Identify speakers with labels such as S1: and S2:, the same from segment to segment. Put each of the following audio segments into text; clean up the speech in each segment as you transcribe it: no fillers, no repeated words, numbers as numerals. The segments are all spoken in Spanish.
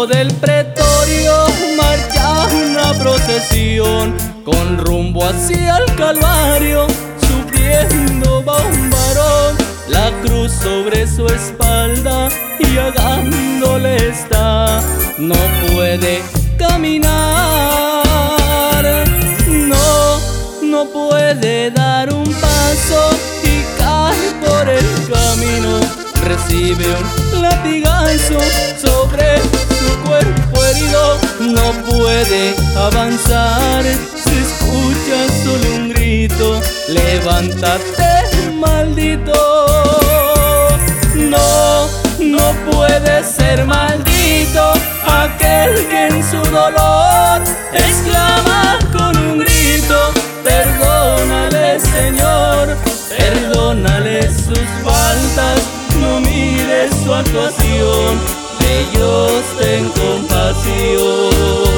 S1: del pretorio marcha una procesión con rumbo hacia el Calvario. Sufriendo va un varón, la cruz sobre su espalda y ahogándole está. No puede caminar, no puede dar un paso y cae por el camino. Recibe un latigazo sobre su cuerpo herido. No puede avanzar, se escucha solo un grito: levántate, maldito. No puede ser maldito aquel que en su dolor exclama con un grito: perdónale, Señor, perdónale sus faltas, no mires su actuación, de ellos ten compasión.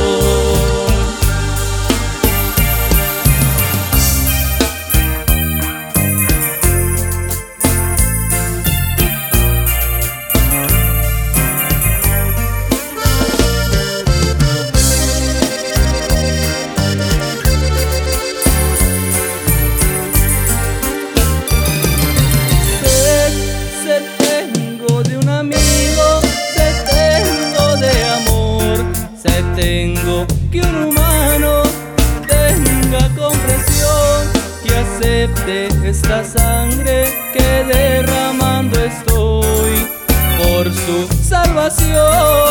S1: Tengo que un humano tenga comprensión, que acepte esta sangre que derramando estoy por su salvación.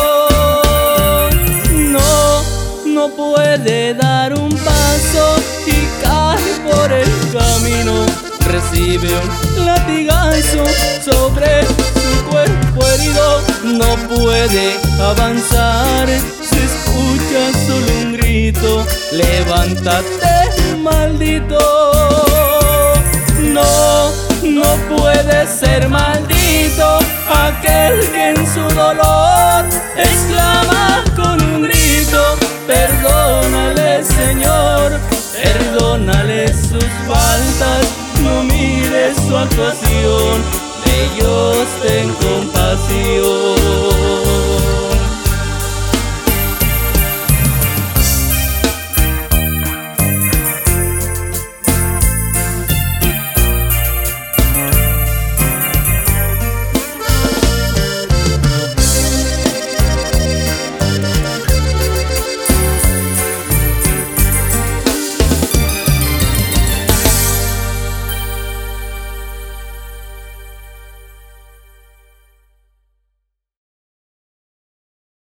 S1: No puede dar un paso y cae por el camino. Recibe un latigazo sobre su cuerpo herido. No puede avanzar, se escucha solo un grito: levántate, maldito. No puede ser maldito aquel que en su dolor exclama con un grito: perdónale, Señor, perdónale sus faltas, no mires su actuación, de ellos ten compasión.